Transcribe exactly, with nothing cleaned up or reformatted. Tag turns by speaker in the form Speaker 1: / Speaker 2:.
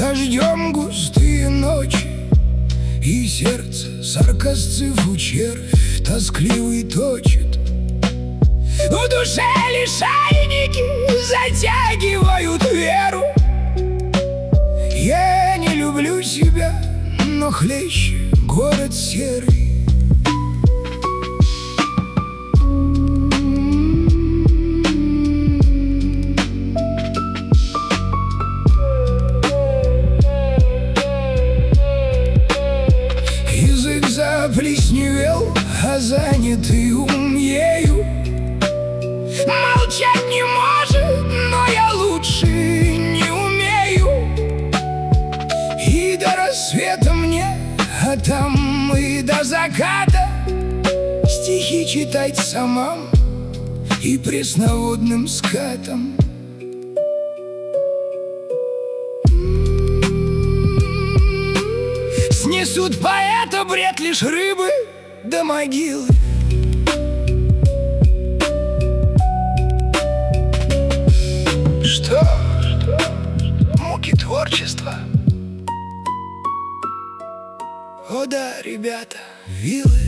Speaker 1: дождем густые ночи, и сердце саркасцифу червь тоскливый точит. В душе лишайники затягивают веру. Я не люблю себя, но хлеще город серый. Язык заплесневел, а занятый ум ею молчать не может, но я лучше не умею. И до рассвета мне, а там и до заката стихи читать самам и пресноводным скатам. Снесут поэта бред лишь рыбы до могилы. Что? Муки творчества. О да, ребята, вилы.